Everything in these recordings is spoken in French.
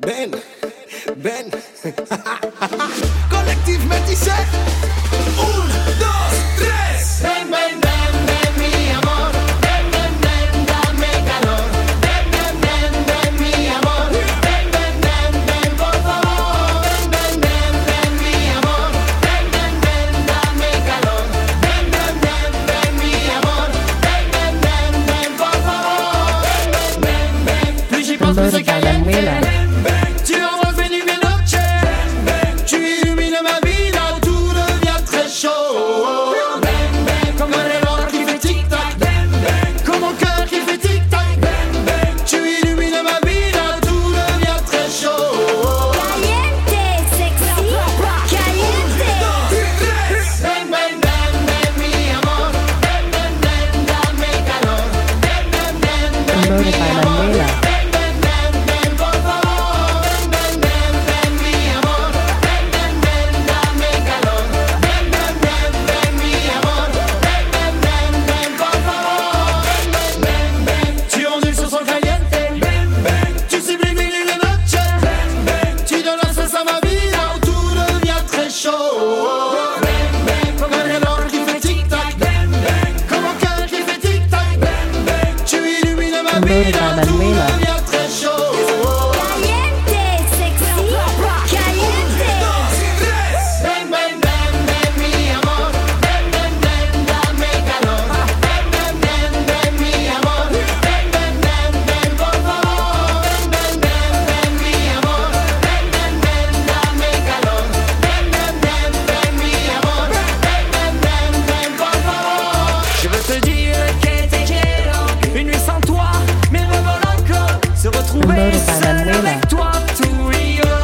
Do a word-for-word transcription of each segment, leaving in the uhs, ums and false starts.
Ben, Ben. Collectif Métissé. Un, dos, tres. Ven, ven, ven, ven, mi amor. Ven, ven, ven, dame calor. Ven, ven, ven, ven, mi amor. Ven, ven, ven, ven, por favor. Ven, ven, ven, ven, mi amor. Ven, ven, ven, dame calor. Ven, ven, ven, ven, mi amor. Ven, ven, ven, ven, por favor. Ven, ven, ven, ven. Plus j'y pense, plus c'est caliente. Tu envoies une noche. Tu illumines ma vie, là tout devient très chaud. Bang, bang, comme un reloj qui fait tic-tac. Bang, bang, comme mon cœur qui fait tic-tac. Bang, bang, tu illumines ma vie, là tout devient très chaud. Caliente, sexy, caliente. Bang, bang, bang, bang, mi amor. Bang, bang, bang, dame calor. Bang, bang, bang, bang, mi amor. Bang, bang, bang, bang, por favor. Bang, bang, bang, bang, mi amor. Bang, bang, bang, dame calor. Bang, bang, bang, bang, mi amor. Bang, bang, bang, bang, por favor. Bang, bang, bang, tu ondules sur son caliente. Bang, bang, tu sublimes une noche. Bang, bang, tu donnes un sens à ma vie, là où tout devient très chaud. Bang, bang, comme un reloj qui fait tic-tac. Bang, bang, comme mon cœur qui fait tic-tac. Bang, bang, tu illumines ma vie, là où tout devient très chaud. Caliente, sexy, caliente. Bang, bang, bang, bang, mi amor. Bang, bang, bang, dame calor. Bang, bang, bang, bang, mi amor. Bang, bang, bang, bang, por favor. Bang, bang, bang, bang, mi amor. Bang, bang, bang, dame calor. Bang, bang, bang, bang, mi amor. Bang, bang, bang, bang, por favor. Je veux te dire que te quiero. Une nuit sans toi, mais me voilà encore. Se retrouver seul avec toi, tú y yo.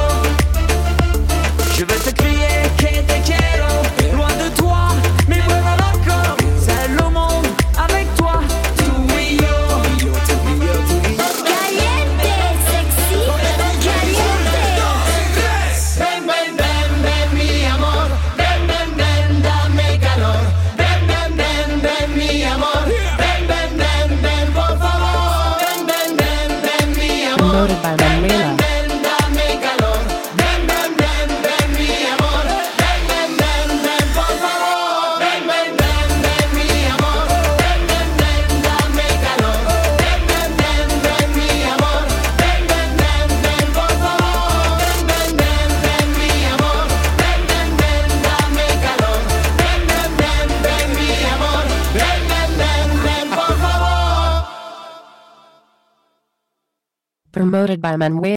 Je veux te crier que te quiero. Loin de toi, mais voilà encore. Seul au monde, avec toi, tú y yo. Caliente, sexy, caliente. Ven, ven, ven, ven, mi amor. Ven, ven, ven, dame calor. Ven, ven, ven, ven, mi amor. Ven, ven, ven, ven, por favor. Ven, ven, ven, ven, mi amor. Ven, ven, ven, dame calor. Ven, ven, ven, ven, mi amor. Ven, ven, ven, ven, por favor. Ven, ven, ven, ven, mi amor. Ven, ven, ven, dame calor. Ven, ven, ven, ven, mi amor. Ven, ven, ven, ven, por favor. Ven, ven, ven, ven, mi amor. Ven, ven, ven, dame calor. Ven, ven, ven, ven, mi amor. Ven, ven, ven, ven, por favor. Promoted by Manuel.